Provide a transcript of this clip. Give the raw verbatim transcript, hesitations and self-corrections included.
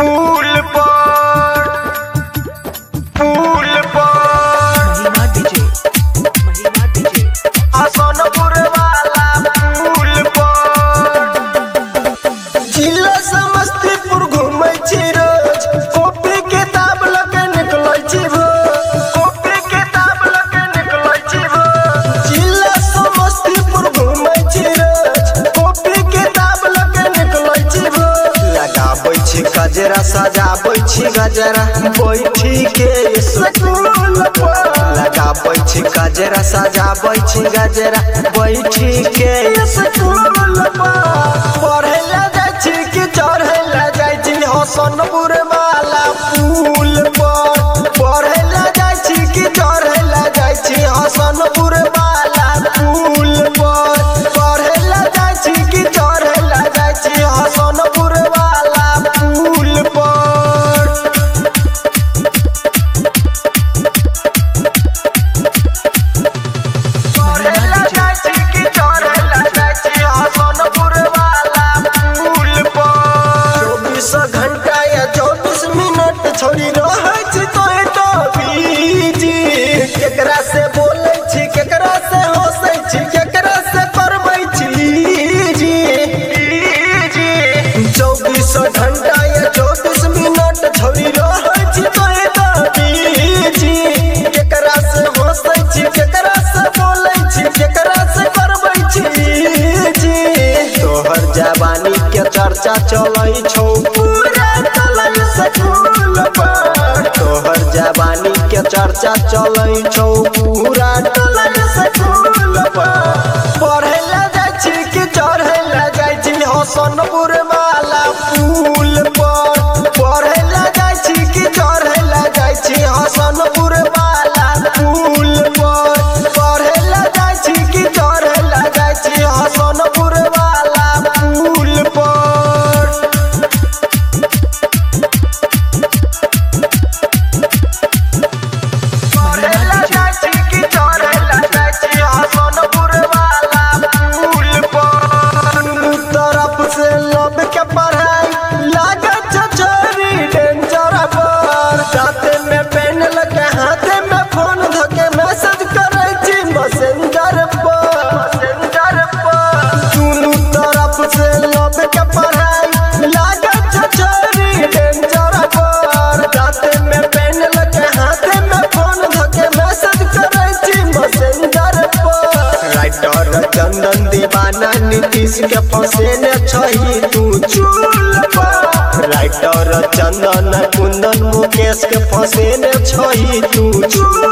पुल पर पुल पर महिमा डीजे महिमा डीजे सोनपुर वाला पुल पर जिला समस्तीपुर घूमै छी रोज कॉपी किताब लके निकलै छी रोज कॉपी किताब लके निकलै छी रोज जिला समस्तीपुर घूमै छी रोज कॉपी किताब लके निकलै छी रोज लगाबै छी गजरा सजाबै छी गजरा बैठी के स्कूल पर लगाबै छी गजरा सजाबै छी गजरा बैठी के स्कूल पर पढ़े ला जाइ छी कि चढ़े ला जाइ छी सोनपुर वाला पुल पर पढ़े ला जाइ छी कि चढ़े ला जाइ छी सोनपुर वाला पुल पर पढ़े ला जाइ छी कि चढ़े ला जाइ छी सोनपुर वाला पुल पर पढ़े ला जाइ छी कि चढ़े ला जाइ छी सोनपुर वाला पुल पर चौबीस घंटा या चौबीस मिनट छोड़ी रहै छी तोहे तो बीजी केकरा से बोलै छी केकरा से हंसै छी केकरा से करबै छी जी चौबीस घंटा या चौबीस मिनट छोड़ी रहै छी तोहे तो बीजी केकरा से हंसै छी केकरा से बोलै छी केकरा से करबै छी जी तोहर जवानी के चर्चा चलै छौ पूरा चलै स्कूल पर तोहर जवानी के चर्चा चलै छौ पूरा चलै स्कूल पर पढ़े ला जाइ छी कि चढ़े ला जाइ छी सोनपुर वाला पुल पर पढ़े ला जाइ छी कि चढ़े ला जाइ छी सोनपुर वाला पुल पर पढ़े ला जाइ छी कि चढ़े ला जाइ छी सोनपुर वाला पुल पर पढ़े ला जाइ छी कि चढ़े ला जाइ छी सोनपुर वाला पुल पर दुनू तरफ से लब के पढ़ाई लागत छोरी डेंजर पर हाथे में पेन लगे हाथे में फोन धके मैसेज करे छी मैसेंजर पर मैसेंजर पर दुनू तरफ से लब के पढ़ाई लागत छोरी डेंजर पर हाथे में पेन लगे हाथे में फोन धके मैसेज करे छी मैसेंजर पर राइटर चंदन दीवाना नीतीश के फसेने छही तू चूल पर राइटर चंदन कुंदन मुकेश के फसेने छही तू चूल